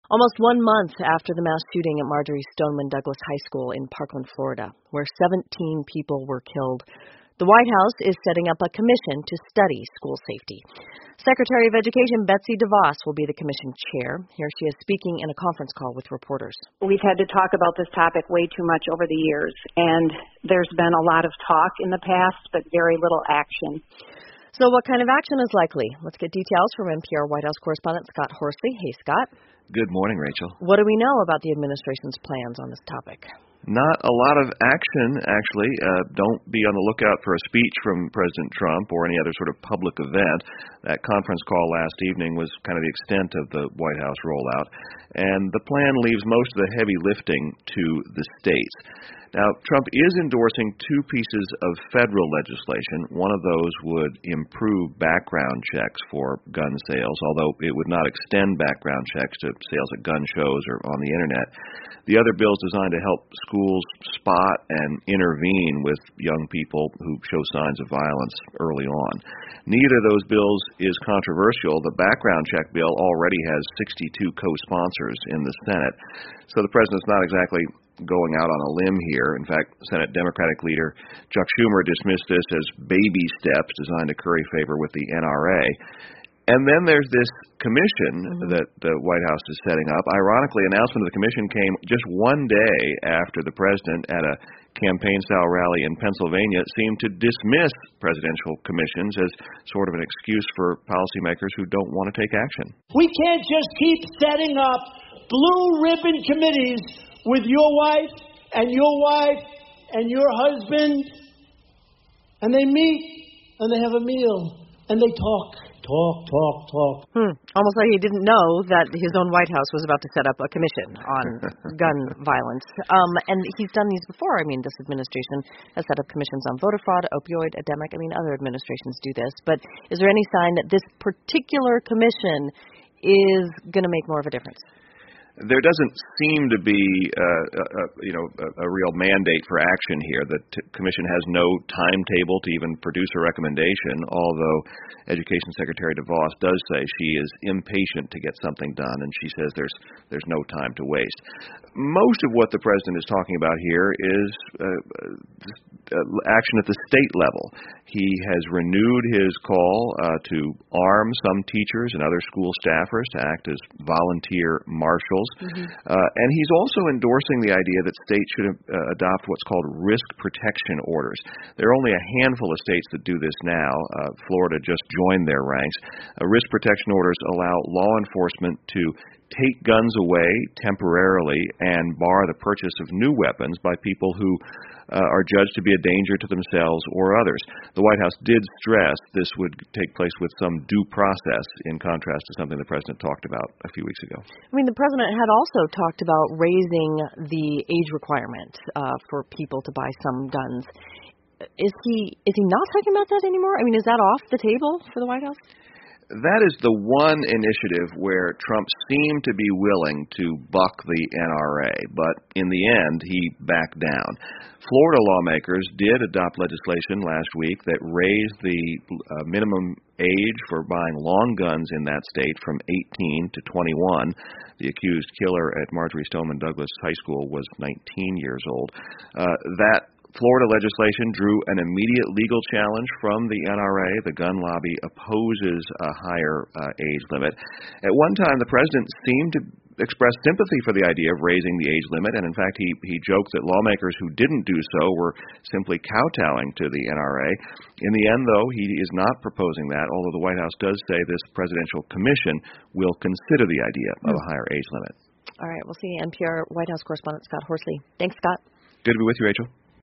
Almost 1 month after the mass shooting at Marjory Stoneman Douglas High School in Parkland, Florida, where 17 people were killed, the White House is setting up a commission to study school safety. Secretary of Education Betsy DeVos will be the commission chair. Here she is speaking in a conference call with reporters. We've had to talk about this topic way too much over the years, and there's been a lot of talk in the past, but very little action. So what kind of action is likely? Let's get details from NPR White House correspondent Scott Horsley. Hey, Scott. Good morning, Rachel. What do we know about the administration's plans on this topic? Not a lot of action, actually. Don't be on the lookout for a speech from President Trump or any other sort of public event. That conference call last evening was kind of the extent of the White House rollout. And the plan leaves most of the heavy lifting to the states. Now, Trump is endorsing two pieces of federal legislation. One of those would improve background checks for gun sales, although it would not extend background checks to sales at gun shows or on the Internet. The other bill is designed to help schools spot and intervene with young people who show signs of violence early on. Neither of those bills is controversial. The background check bill already has 62 co-sponsors in the Senate, so the president's not exactly going out on a limb here. In fact, Senate Democratic leader Chuck Schumer dismissed this as baby steps designed to curry favor with the NRA. And then there's this commission that the White House is setting up. Ironically, announcement of the commission came just one day after the president at a campaign-style rally in Pennsylvania seemed to dismiss presidential commissions as sort of an excuse for policymakers who don't want to take action. We can't just keep setting up blue ribbon committees with your wife and your husband, and they meet and they have a meal and they talk. Almost like he didn't know that his own White House was about to set up a commission on gun violence. And he's done these before. I mean, this administration has set up commissions on voter fraud, opioid epidemic. I mean, other administrations do this. But is there any sign that this particular commission is going to make more of a difference? There doesn't seem to be a real mandate for action here. The commission has no timetable to even produce a recommendation, although Education Secretary DeVos does say she is impatient to get something done, and she says there's no time to waste. Most of what the president is talking about here is action at the state level. He has renewed his call to arm some teachers and other school staffers to act as volunteer marshals. And he's also endorsing the idea that states should adopt what's called risk protection orders. There are only a handful of states that do this now. Florida just joined their ranks. Risk protection orders allow law enforcement to take guns away temporarily and bar the purchase of new weapons by people who are judged to be a danger to themselves or others. The White House did stress this would take place with some due process, in contrast to something the president talked about a few weeks ago. I mean, the president had also talked about raising the age requirement for people to buy some guns. Is he not talking about that anymore? I mean, is that off the table for the White House? That is the one initiative where Trump seemed to be willing to buck the NRA, but in the end, he backed down. Florida lawmakers did adopt legislation last week that raised the minimum age for buying long guns in that state from 18 to 21. The accused killer at Marjory Stoneman Douglas High School was 19 years old. That Florida legislation drew an immediate legal challenge from the NRA. The gun lobby opposes a higher age limit. At one time, the president seemed to express sympathy for the idea of raising the age limit, and in fact, he joked that lawmakers who didn't do so were simply kowtowing to the NRA. In the end, though, he is not proposing that, although the White House does say this presidential commission will consider the idea of a higher age limit. All right, we'll see NPR White House correspondent Scott Horsley. Thanks, Scott. Good to be with you, Rachel.